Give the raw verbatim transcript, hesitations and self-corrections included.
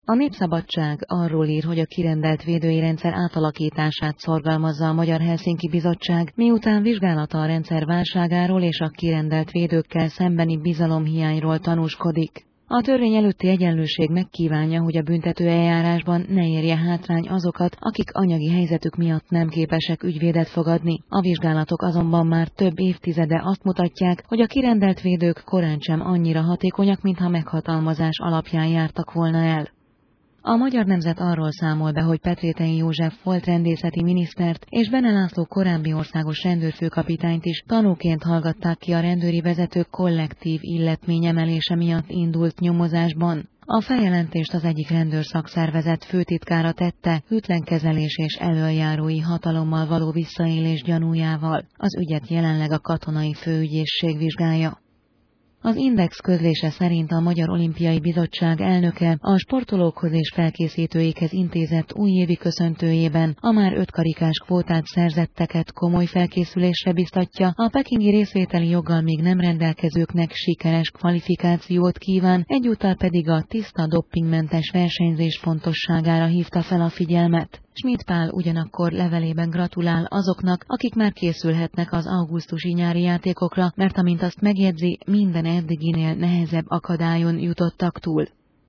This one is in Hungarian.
A Népszabadság arról ír, hogy a kirendelt védői rendszer átalakítását szorgalmazza a Magyar Helsinki Bizottság, miután vizsgálata a rendszer válságáról és a kirendelt védőkkel szembeni bizalomhiányról tanúskodik. A törvény előtti egyenlőség megkívánja, hogy a büntető eljárásban ne érje hátrány azokat, akik anyagi helyzetük miatt nem képesek ügyvédet fogadni. A vizsgálatok azonban már több évtizede azt mutatják, hogy a kirendelt védők korántsem annyira hatékonyak, mintha meghatalmazás alapján jártak volna el. A Magyar Nemzet arról számol be, hogy Petrétei József volt rendészeti minisztert és Bene László korábbi országos rendőrfőkapitányt is tanúként hallgatták ki a rendőri vezetők kollektív illetményemelése miatt indult nyomozásban. A feljelentést az egyik rendőrszakszervezet főtitkára tette hűtlenkezelés és elöljárói hatalommal való visszaélés gyanújával. Az ügyet jelenleg a katonai főügyészség vizsgálja. Az Index közlése szerint a Magyar Olimpiai Bizottság elnöke a sportolókhoz és felkészítőikhez intézett újévi köszöntőjében a már ötkarikás kvótát szerzetteket komoly felkészülésre biztatja, a pekingi részvételi joggal még nem rendelkezőknek sikeres kvalifikációt kíván, egyúttal pedig a tiszta doppingmentes versenyzés fontosságára hívta fel a figyelmet. Schmidt Pál ugyanakkor levelében gratulál azoknak, akik már készülhetnek az augusztusi nyári játékokra, mert amint azt megjegyzi, minden eddiginél nehezebb akadályon jutottak túl.